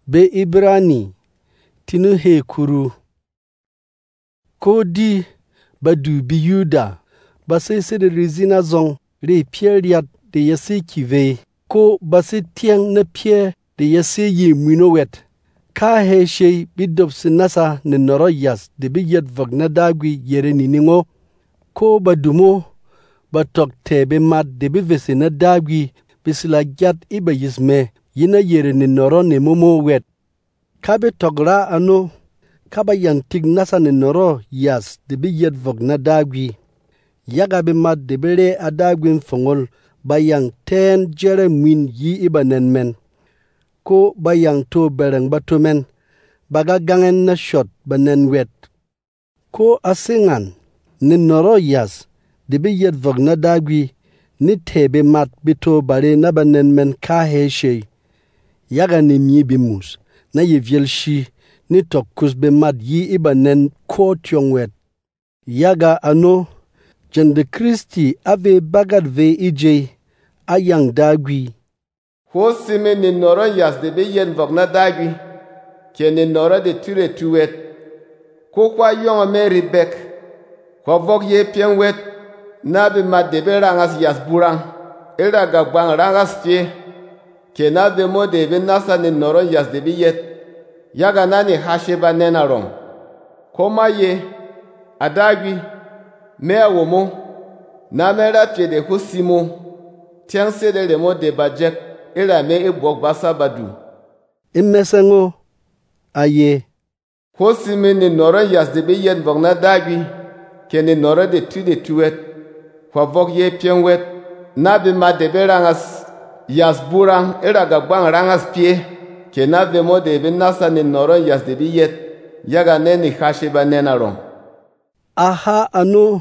be Ibrani tinu he kuru. Ko di ba dubi Yuda ba sai da rizina zong re pierriat de yasi kive ko ba sai tiang na pie de yasi yi minowet. Ka he shei bidop sinasa ne noroyas de biyet vagna dagwi yere niningo ko ba dumo ba tok tebe mat de bivese na dagwi bisila gyat iba yisme yina yere ni noro ne momo wet. Kabe togra ano kaba yang tig nasa ne noro yas de biyet vagna dagwi. Yaga be mat de bere adagwin fongol bayang ten jere min yi iba nenmen. Ko bayang to bereng batumen baga gangen na shot banen wet. Ko asingan ni noro yas de biyet vagna dagwi ni tebe mat bito bare na banenmen ka heshe. Yaga ni mi bimus na yeviel shi ni tokus be mat yi iba nen ko tiong wet. Yaga ano jende Kristi ave bagad ve ije ayang dagwi. Ko sime ni noro yas de be yen vagna dagwi ke ni noro de ture tuwet. Ko kwa yong me ribek kwa vok ye pien wet na be mat de be rangas yas burang ira gagbang rangas pie ke na be mo de be nasa ni noro yas de be yet yaga na ni hashe ba nena rong. Ko ma ye adagwi me awomo na me ra pie de husimo tiang se de le mo de bajek ira me ebok basa badu. Imesengo aye. Ko sime ni noro yas de be yen vagna dagwi ke ni noro de tuwet kwa vok ye pien wet na be ma de be rangas yas burang ira gagbang rangas pie ke na be mo de be nasa ni noro yas de be yet yaga ne ni hashe ba nena rong. Aha ano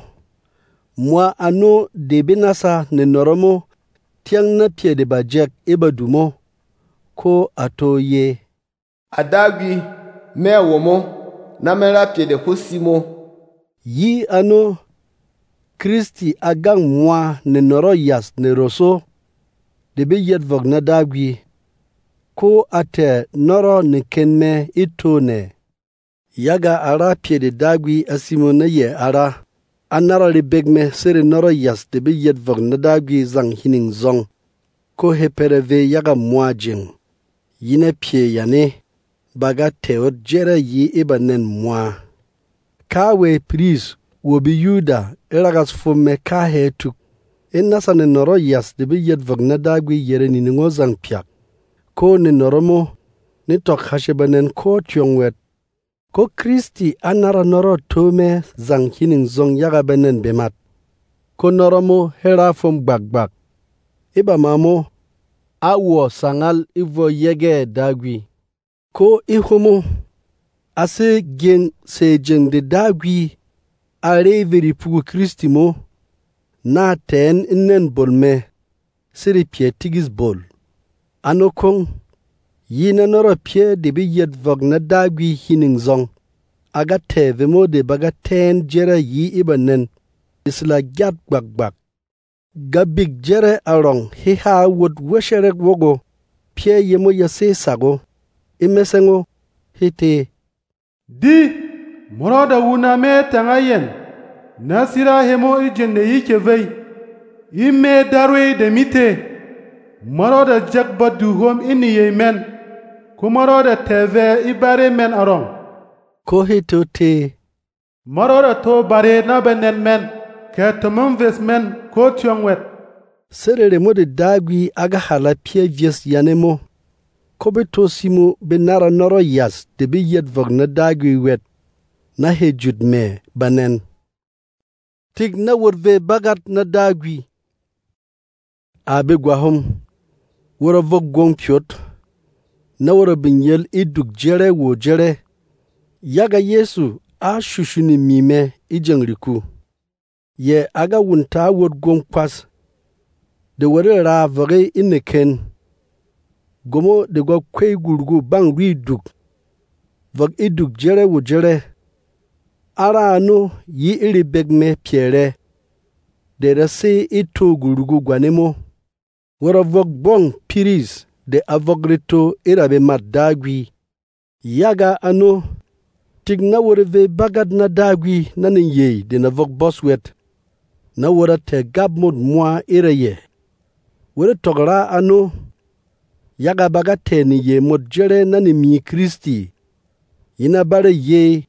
mwa ano de be nasa ni noromo tiang na pie de bajek iba dumo ko ato ye. Adagwi me womo na me ra pie de husimo. Yi ano Kristi agang mwa ne noro yas ne roso de be yet vagna dagwi ko ate noro ne kenme ito ne. Yaga ara pie de dagwi asimo na ye ara anara le begme sere noro yas de be yet vagna dagwi zang hining zong ko hepereve yaga mwa jing. Yine pie yane baga teot jere yi ibanen mwa. Kawe pris wobi Yuda iragas fume ka hetuk. Nasa ne noro yas de be yet vagna dagwi yere niningo zang piak. Ko ne noromo ni tok hashebanen ko tiong wet. Ko Kristi anara noro tome zang hining zong yaga benen bemat. Ko noromo hera fum bagbak. Iba mamo awo sangal ivo yege dagwi. Ko ihumo ase gen se jeng de dagwi are veri pugu Kristi mo na ten inen bolme siri pie tigis bol. Ano kong yina noro pie de be yet vagna dagwi hining zong aga teve mo de baga ten jere yi ibanen isla gyat bagbak. Gabig jere arong hiha wot wesherek wogo pie yemo yase sago imesengo hite. Di moroda wuna me tangayen nasira hemo ijende yike vei ime darwe de mite moroda jakba du hom ini yemen ko moroda teve ibare men arong ko hito te moroda to bare na benen men ke tomon ves men ko tiongwet serere mo de dagwi aga hala pie vies yanemo ko be to simo be nara noro yas de be yet vagna dagwi wet na he judme banen. Tig na wurve bagat na dagwi. Abe gwahom wura vok gong piot na wura binyel iduk jere wo jere. Yaga Yesu a shushuni mime ijengriku. Ye aga wunta wot gong kwas. De wure ra vare ineken. Gomo de gwa kwey gurgu bang riduk. Vag iduk jere wo jere. Ara ano yi iri begme piere. De rase ito gurgu gwanemo. Wara vog bong piris de avogrito irabe mat dagwi. Yaga ano tig na wore ve bagad na dagwi nanin ye de na vok boswet na wora te gab mod mwa iraye wore togra ano yaga baga te ni ye mod jere nani mi Kristi ina bare ye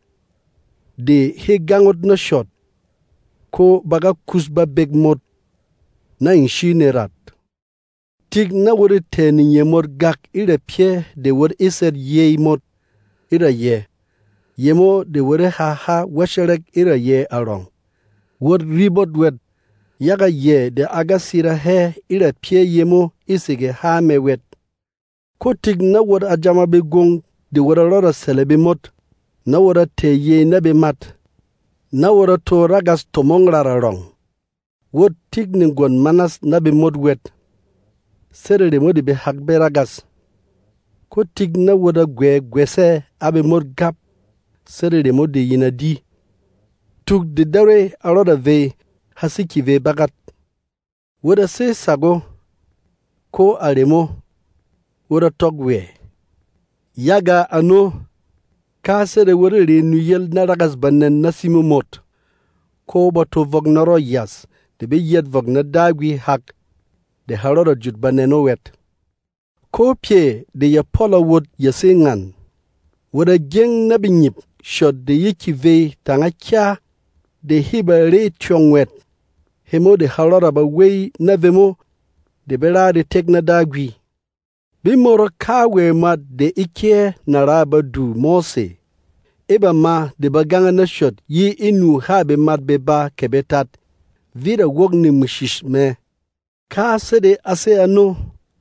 de he gangot na shot ko baga kusba beg mod na inshine rat tig na wore te ni ye mod gak ire pie de wor iser ye mod ira ye yemo de wore ha washerek ira ye arong wor ribot wet yaga ye de agasira he ira pie yemo isige ha me wet ko tig na wor ajama be gong de wora rora selebe mot na wora te ye na be mat na wora to ragas tomong rararong wor tig ni gon manas na be mod wet sere de modi be hakbe ragas ko tig na wora gwese abe mod gap sere de modi yina di tuk de dare aroda ve hasiki ve bagat wora se sago ko aremo wora togwe yaga ano ka sere wora re nuyel na ragas bannen nasimu mot ko bato vognoro yas de be yet vogna dagwi hak de harora jut baneno wet ko pie de ya pola wod ya singan wora geng na binyip shot de yiki ve tanga kya de hiba re chongwet hemo de harora ba wei na vemo de bera de tekna dagwi bimoro kawe ma de ike na raba du mose eba ma de baganga na shot yi inu ha be mat be ba kebetat vida wogni mushish me ka sede ase ano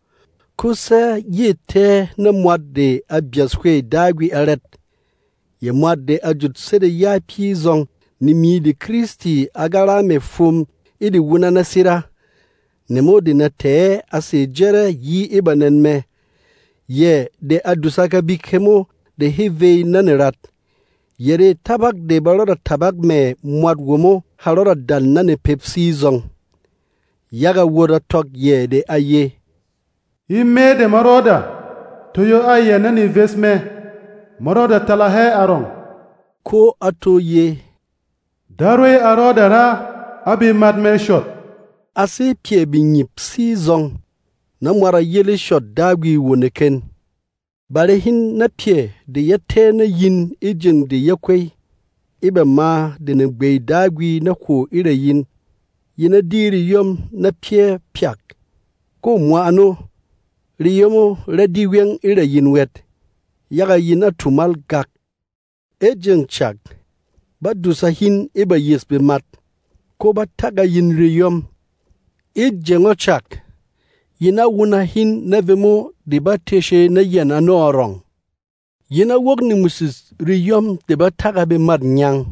kusa yi te na mwade abiaswe dagwi aret ye mwade ajut sede ya pizong ni mi de Kristi agara me fum idi wuna na sira nemo de na te ase jere yi ibanen me ye de adusaka bikemo de hive nanerat yere tabak de balora tabak me mwad womo halora dal nane pepsi zong yaga wora tok ye de aye imme de maroda toyo aye nani vesme maroda talahe arong ko ato ye darwe aroda ra abi madme shot ase pie bi nyip si zong na mwara yele shot dagwi woneken bare hin na pie de yete na yin ijin de yakwai ibe ma de ne gbe dagwi na ko ire yin yina diri yom na pie piak ko mwa ano riyomo redi wen ire yin wet yaga yina tumal gak ejeng chak badu sahin iba yesbe mat ko bataga yin riyom ejengo chak yina wuna hin nevemo de bateshe na yana no orong yina wogni musis riyom de bataga be mat nyang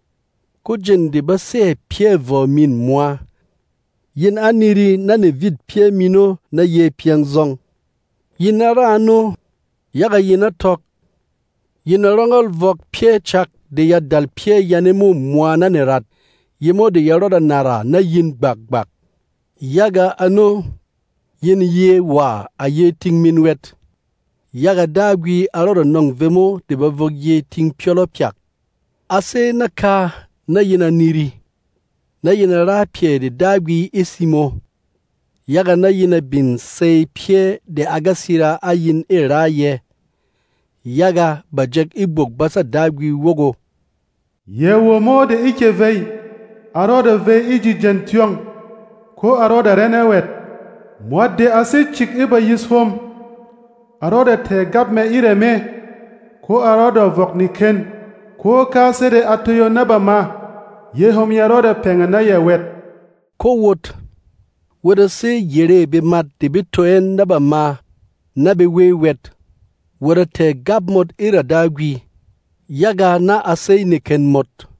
ko jen de ba se pie vo min moi yin aniri na ne vid pie mino na ye piang zong yina rano yaga yina tok yina rongol vok pie chak de ya dal pie yanemu moi na ne rat yemo de yaroda nara na yin bak yaga ano yin ye wa a ye ting min wet yaga dagwi aroda nong vemo de ba vok ye ting piolo piak ase na ka na yina niri na yina ra pie de dagwi isimo yaga na yina bin sei pie de agasira ayin eraye yaga bajek ibok basa dagwi wogo yewo mo de ike vei aroda vei iji jentyong ko aroda renewet mwade ase chik iba yisfom aroda te gab me ire me ko aroda vokniken ko kasede atoyo naba ma yehom yaroda penga na yewet ko wot wada se yere be mat de bitoen naba ma nabe we wet wada te gab mod ira dagwi yaga na ase niken mot